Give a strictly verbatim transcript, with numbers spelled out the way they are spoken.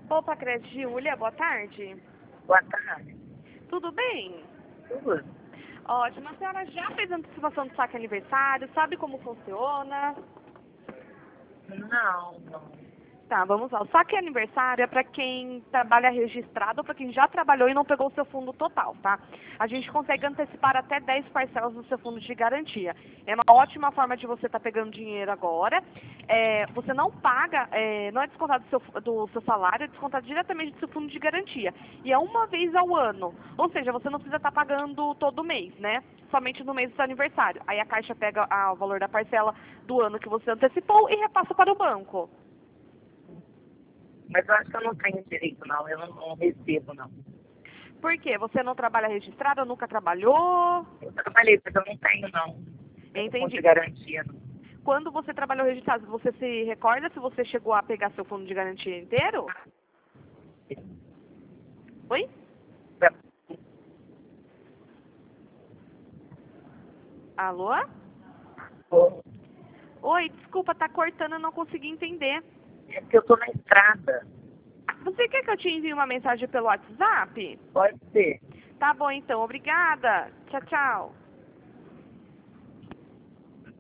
Opa, Cred Júlia, boa tarde. Boa tarde. Tudo bem? Tudo? Ótimo. A senhora já fez antecipação do saque aniversário? Sabe como funciona? Não, não. Tá, vamos lá. O saque aniversário é para quem trabalha registrado ou para quem já trabalhou e não pegou o seu fundo total, tá? A gente consegue antecipar até dez parcelas do seu fundo de garantia. É uma ótima forma de você estar pegando dinheiro agora. É, você não paga, é, não é descontado do seu, do seu salário, é descontado diretamente do seu fundo de garantia. E é uma vez ao ano. Ou seja, você não precisa estar pagando todo mês, né? Somente no mês do seu aniversário. Aí a Caixa pega a, o valor da parcela do ano que você antecipou e repassa para o banco. Mas eu acho que eu não tenho direito, não. Eu não, não recebo, não. Por quê? Você não trabalha registrado, nunca trabalhou? Eu trabalhei, mas eu não tenho, não. Tenho fundo de Entendi. garantia, não. Quando você trabalhou registrado, você se recorda se você chegou a pegar seu fundo de garantia inteiro? Oi? Alô? Oi, desculpa, tá cortando, eu não consegui entender. É porque eu tô na estrada. Você quer que eu te envie uma mensagem pelo WhatsApp? Pode ser. Tá bom, então. Obrigada. Tchau, tchau.